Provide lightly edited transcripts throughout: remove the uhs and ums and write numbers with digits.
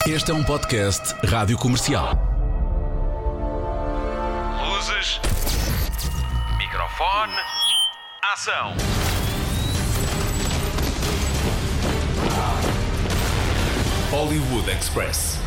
Este é um podcast Rádio Comercial. Luzes, microfone, ação. Hollywood Express.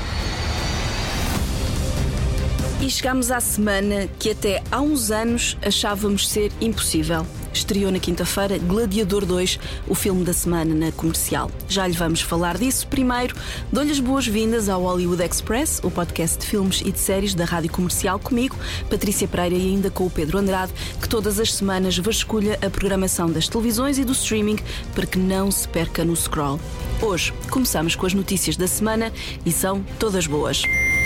E chegamos à semana que até há uns anos achávamos ser impossível. Estreou na quinta-feira Gladiador 2, o filme da semana na Comercial. Já lhe vamos falar disso. Primeiro, dou-lhe as boas-vindas ao Hollywood Express, o podcast de filmes e de séries da Rádio Comercial, comigo, Patrícia Pereira, e ainda com o Pedro Andrade, que todas as semanas vasculha a programação das televisões e do streaming para que não se perca no scroll. Hoje começamos com as notícias da semana e são todas boas.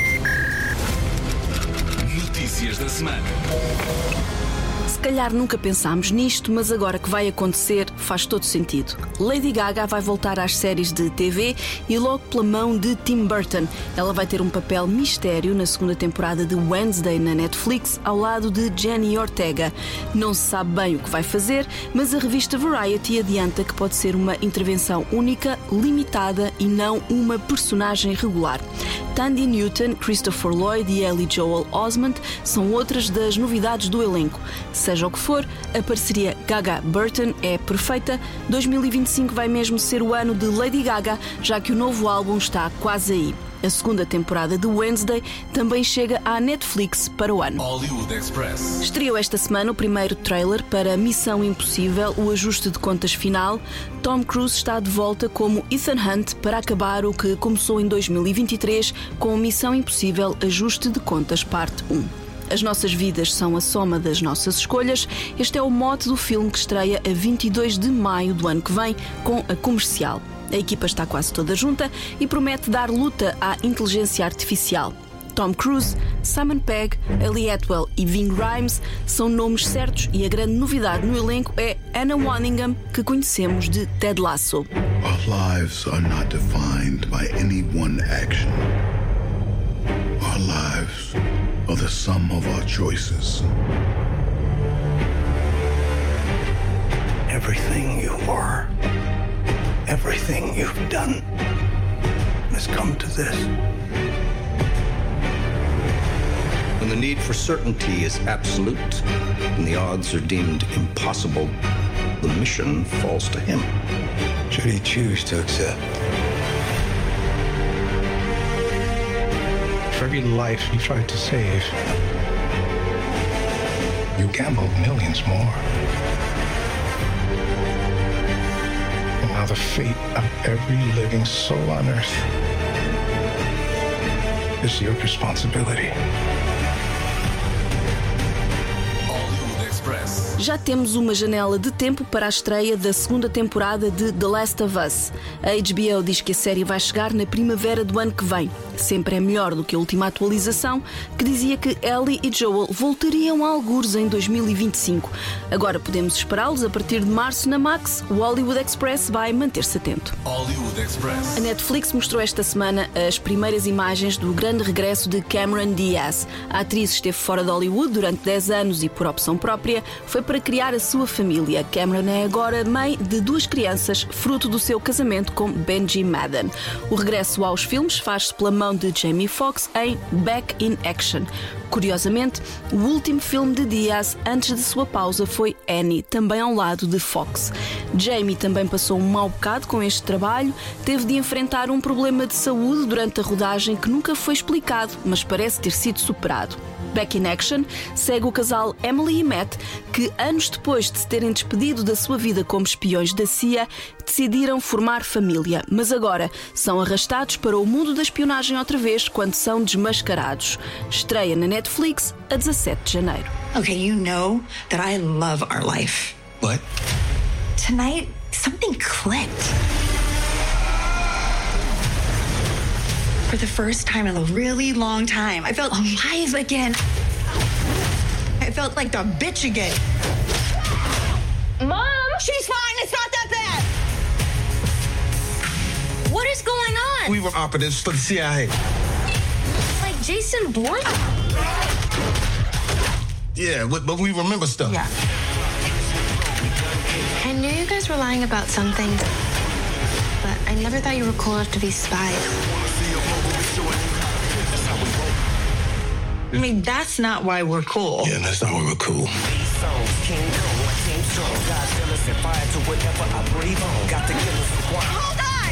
Notícias da semana. Se calhar nunca pensámos nisto, mas agora que vai acontecer faz todo sentido. Lady Gaga vai voltar às séries de TV e logo pela mão de Tim Burton. Ela vai ter um papel mistério na segunda temporada de Wednesday na Netflix, ao lado de Jenny Ortega. Não se sabe bem o que vai fazer, mas a revista Variety adianta que pode ser uma intervenção única, limitada e não uma personagem regular. Thandie Newton, Christopher Lloyd e Haley Joel Osment são outras das novidades do elenco. Seja o que for, a parceria Gaga-Burton é perfeita. 2025 vai mesmo ser o ano de Lady Gaga, já que o novo álbum está quase aí. A segunda temporada de Wednesday também chega à Netflix para o ano. Hollywood Express. Estreou esta semana o primeiro trailer para Missão Impossível, o ajuste de contas final. Tom Cruise está de volta como Ethan Hunt para acabar o que começou em 2023 com Missão Impossível Ajuste de Contas Parte 1. As nossas vidas são a soma das nossas escolhas. Este é o mote do filme que estreia a 22 de maio do ano que vem com a Comercial. A equipa está quase toda junta e promete dar luta à inteligência artificial. Tom Cruise, Simon Pegg, Ali Atwell e Ving Rhames são nomes certos e a grande novidade no elenco é Anna Waningham, que conhecemos de Ted Lasso. Our lives are not defined by any one action. Our lives are the sum of our choices. Everything you are, everything you've done has come to this. When the need for certainty is absolute and the odds are deemed impossible, the mission falls to him. Should he choose to accept? For every life you tried to save, you gambled millions more. And now the fate of every living soul on earth is your responsibility. Hollywood Express. Já temos uma janela de tempo para a estreia da segunda temporada de The Last of Us. A HBO diz que a série vai chegar na primavera do ano que vem. Sempre é melhor do que a última atualização, que dizia que Ellie e Joel voltariam a algures em 2025. Agora podemos esperá-los a partir de março na Max. O Hollywood Express vai manter-se atento. Hollywood Express. A Netflix mostrou esta semana as primeiras imagens do grande regresso de Cameron Diaz. A atriz esteve fora de Hollywood durante 10 anos e, por opção própria, foi para criar a sua família. Cameron é agora mãe de 2 crianças, fruto do seu casamento com Benji Madden. O regresso aos filmes faz-se pela mão de Jamie Foxx em Back in Action. Curiosamente, o último filme de Diaz antes de sua pausa foi Annie, também ao lado de Foxx. Jamie também passou um mau bocado com este trabalho, teve de enfrentar um problema de saúde durante a rodagem que nunca foi explicado, mas parece ter sido superado. Back in Action segue o casal Emily e Matt, que anos depois de se terem despedido da sua vida como espiões da CIA, decidiram formar família, mas agora são arrastados para o mundo da espionagem outra vez quando são desmascarados. Estreia na Netflix a 17 de janeiro. Okay, you know that I love our life. But Tonight, something clicked. For the first time in a really long time, I felt alive again. I felt like the bitch again. Mom! She's fine, it's not that bad! What is going on? We were operatives for the CIA. Like Jason Bourne? Yeah, but we remember stuff. Yeah. I knew you guys were lying about some things, but I never thought you were cool enough to be spies. I mean, that's not why we're cool. Yeah, that's not why we're cool. Hold on!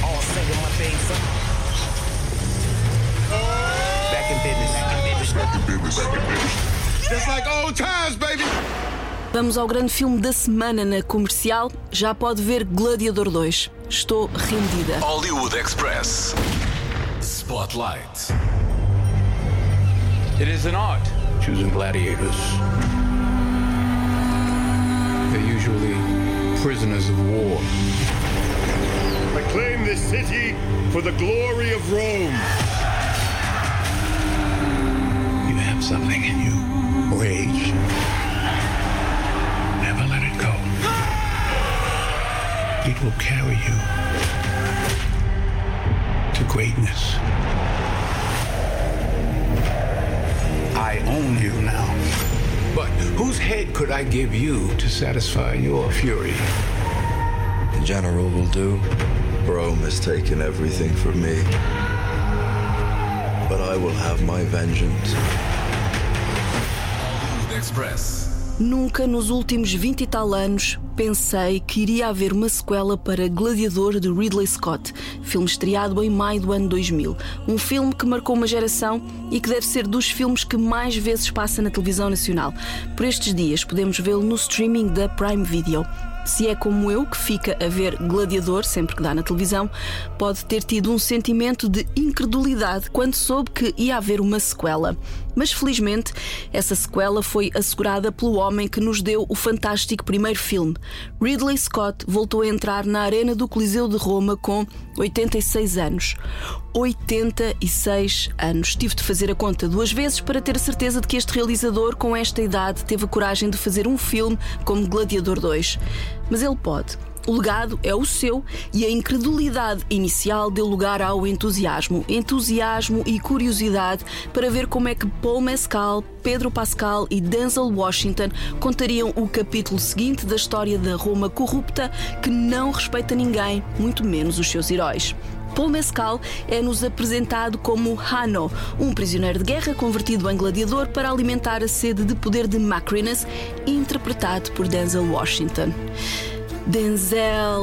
Back in business. Just like old times, baby. Vamos ao grande filme da semana na Comercial. Já pode ver Gladiador 2. Estou rendida. Hollywood Express. Spotlight. It is an art, choosing gladiators. They're usually prisoners of war. I claim this city for the glory of Rome. You have something in you. Rage. Never let it go. It will carry you to greatness. I own you now. But whose head could I give you to satisfy your fury? The general will do. Rome has taken everything from me. But I will have my vengeance. Hollywood Express. Nunca nos últimos 20 e tal anos pensei que iria haver uma sequela para Gladiador de Ridley Scott, filme estreado em maio do ano 2000. Um filme que marcou uma geração e que deve ser dos filmes que mais vezes passa na televisão nacional. Por estes dias podemos vê-lo no streaming da Prime Video. Se é como eu, que fica a ver Gladiador sempre que dá na televisão, pode ter tido um sentimento de incredulidade quando soube que ia haver uma sequela. Mas felizmente, essa sequela foi assegurada pelo homem que nos deu o fantástico primeiro filme. Ridley Scott voltou a entrar na arena do Coliseu de Roma com 86 anos. 86 anos. Tive de fazer a conta 2 vezes para ter a certeza de que este realizador, com esta idade, teve a coragem de fazer um filme como Gladiador 2. Mas ele pode. O legado é o seu e a incredulidade inicial deu lugar ao entusiasmo. Entusiasmo e curiosidade para ver como é que Paul Mescal, Pedro Pascal e Denzel Washington contariam o capítulo seguinte da história da Roma corrupta que não respeita ninguém, muito menos os seus heróis. Paul Mescal é-nos apresentado como Hanno, um prisioneiro de guerra convertido em gladiador para alimentar a sede de poder de Macrinus, interpretado por Denzel Washington. Denzel,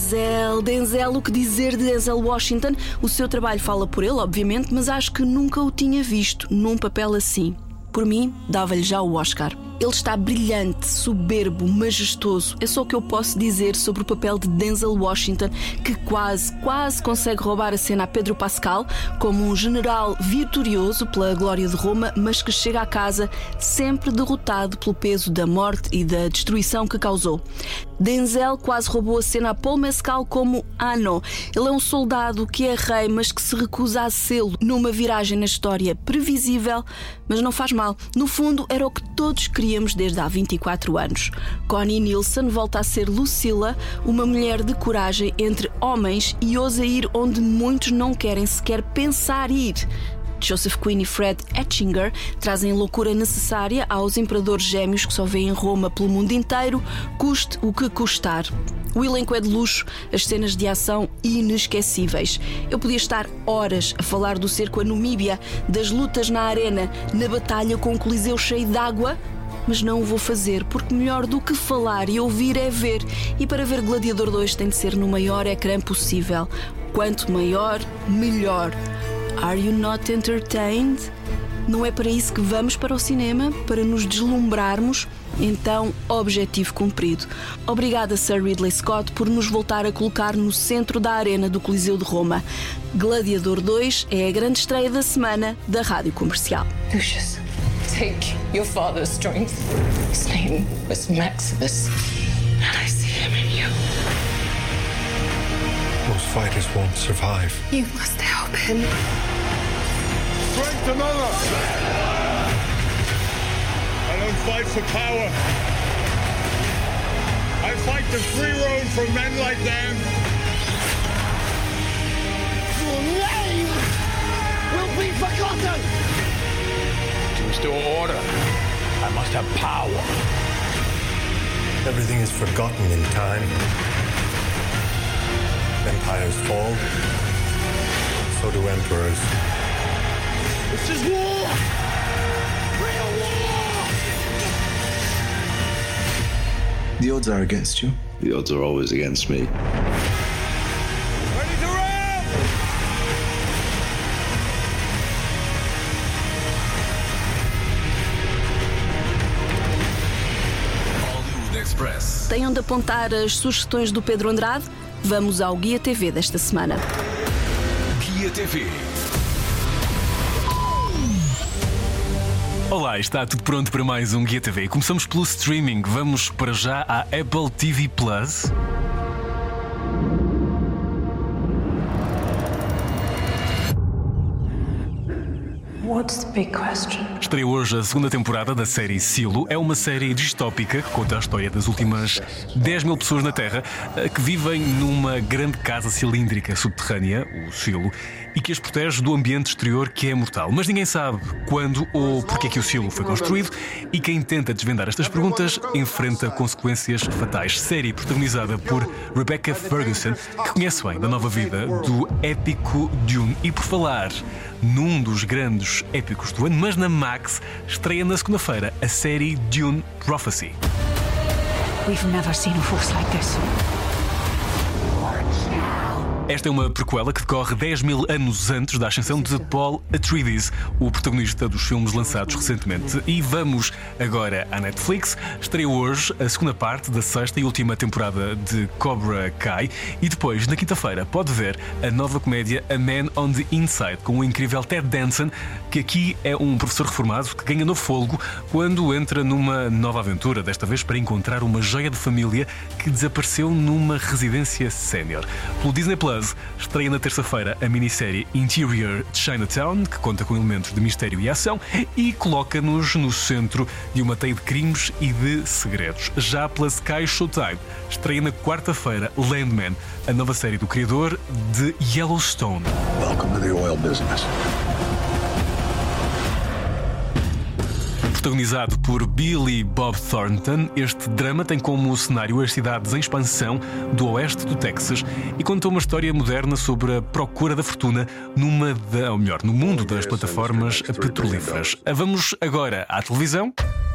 o que dizer de Denzel Washington? O seu trabalho fala por ele, obviamente, mas acho que nunca o tinha visto num papel assim. Por mim, dava-lhe já o Oscar. Ele está brilhante, soberbo, majestoso. É só o que eu posso dizer sobre o papel de Denzel Washington, que quase consegue roubar a cena a Pedro Pascal, como um general vitorioso pela glória de Roma, mas que chega a casa sempre derrotado pelo peso da morte e da destruição que causou. Denzel quase roubou a cena a Paul Mescal como Hanno. Ele é um soldado que é rei, mas que se recusa a sê-lo numa viragem na história previsível, mas não faz mal. No fundo, era o que todos queríamos desde há 24 anos. Connie Nielsen volta a ser Lucilla, uma mulher de coragem entre homens e ousa ir onde muitos não querem sequer pensar ir. Joseph Quinn e Fred Etchinger trazem a loucura necessária aos imperadores gêmeos que só vêem Roma pelo mundo inteiro, custe o que custar. O elenco é de luxo, as cenas de ação inesquecíveis. Eu podia estar horas a falar do cerco a Numíbia, das lutas na arena, na batalha com o Coliseu cheio de água, mas não o vou fazer, porque melhor do que falar e ouvir é ver. E para ver Gladiador 2 tem de ser no maior ecrã possível. Quanto maior, melhor. Are you not entertained? Não é para isso que vamos para o cinema? Para nos deslumbrarmos? Então, objetivo cumprido. Obrigada, Sir Ridley Scott, por nos voltar a colocar no centro da arena do Coliseu de Roma. Gladiador 2 é a grande estreia da semana da Rádio Comercial. Lucius, take your father's strength. His name was Maximus, and I see him in you. Most fighters won't survive. You must help him. Strength another! I don't fight for power. I fight the free road for men like them. Your name will be forgotten! To restore order, I must have power. Everything is forgotten in time. Empires fall, so do emperors. This is war! The odds are against you. The odds are always against me. Ready to ramp! Hollywood Express. Têm onde apontar as sugestões do Pedro Andrade? Vamos ao Guia TV desta semana. Guia TV. Olá, está tudo pronto para mais um Guia TV. Começamos pelo streaming. Vamos para já à Apple TV Plus. What's the big question? Estreia hoje a segunda temporada da série Silo. É uma série distópica que conta a história das últimas 10 mil pessoas na Terra que vivem numa grande casa cilíndrica subterrânea, o Silo, e que as protege do ambiente exterior que é mortal. Mas ninguém sabe quando ou porquê que o Silo foi construído, e quem tenta desvendar estas perguntas enfrenta consequências fatais. Série protagonizada por Rebecca Ferguson, que conhece bem da nova vida do épico Dune. E por falar num dos grandes épicos do ano, mas na Max, estreia na segunda-feira a série Dune Prophecy. We've never seen a force like this. Esta é uma prequela que decorre 10 mil anos antes da ascensão de Paul Atreides, o protagonista dos filmes lançados recentemente. E vamos agora à Netflix. Estreia hoje a segunda parte da sexta e última temporada de Cobra Kai. E depois, na quinta-feira, pode ver a nova comédia A Man on the Inside, com o incrível Ted Danson, que aqui é um professor reformado que ganha novo fôlego quando entra numa nova aventura, desta vez para encontrar uma joia de família que desapareceu numa residência sénior. Pelo Disney Plus, estreia na terça-feira a minissérie Interior de Chinatown, que conta com elementos de mistério e ação e coloca-nos no centro de uma teia de crimes e de segredos. Já pela Sky Showtime, estreia na quarta-feira Landman, a nova série do criador de Yellowstone. Welcome to the oil business. Protagonizado por Billy Bob Thornton, este drama tem como cenário as cidades em expansão do oeste do Texas e conta uma história moderna sobre a procura da fortuna no mundo das plataformas petrolíferas. Vamos agora à televisão.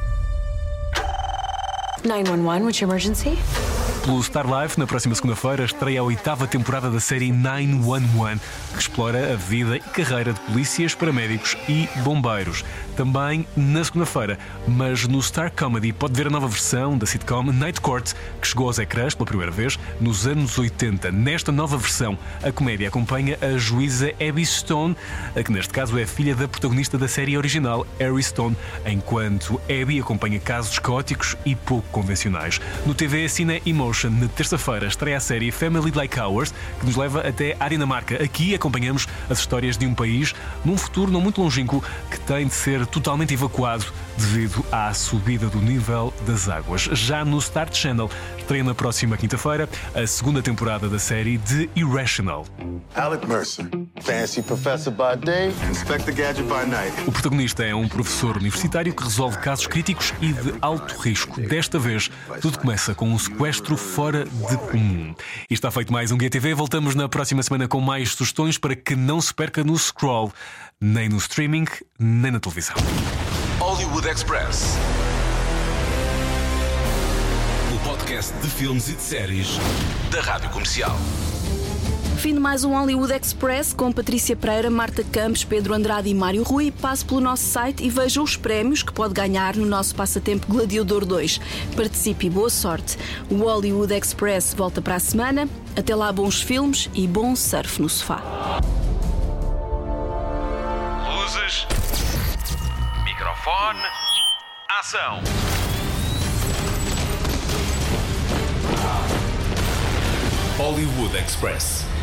911, what's your emergency? Pelo Star Life, na próxima segunda-feira, estreia a 8ª temporada da série 911, que explora a vida e carreira de polícias, paramédicos e bombeiros. Também na segunda-feira, mas no Star Comedy pode ver a nova versão da sitcom Night Court, que chegou aos ecrãs pela primeira vez nos anos 80. Nesta nova versão, a comédia acompanha a juíza Abby Stone, que neste caso é filha da protagonista da série original, Harry Stone, enquanto Abby acompanha casos caóticos e pouco convencionais. No TV Cine Emotion, na terça-feira, estreia a série Family Like Ours, que nos leva até à Dinamarca. Aqui acompanhamos as histórias de um país, num futuro não muito longínquo, que tem de ser totalmente evacuado devido à subida do nível das águas. Já no Star Channel, estreia na próxima quinta-feira a segunda temporada da série The Irrational. Alec Mercer, fancy professor by day, Inspector Gadget by night. O protagonista é um professor universitário que resolve casos críticos e de alto risco. Desta vez, tudo começa com um sequestro fora de comum. E está feito mais um Guia TV. Voltamos na próxima semana com mais sugestões para que não se perca no scroll, nem no streaming, nem na televisão. Hollywood Express. O podcast de filmes e de séries da Rádio Comercial. Fim de mais um Hollywood Express com Patrícia Pereira, Marta Campos, Pedro Andrade e Mário Rui. Passe pelo nosso site e veja os prémios que pode ganhar no nosso passatempo Gladiador 2. Participe e boa sorte. O Hollywood Express volta para a semana. Até lá, bons filmes e bom surf no sofá. Luzes, microfone, ação. Hollywood Express.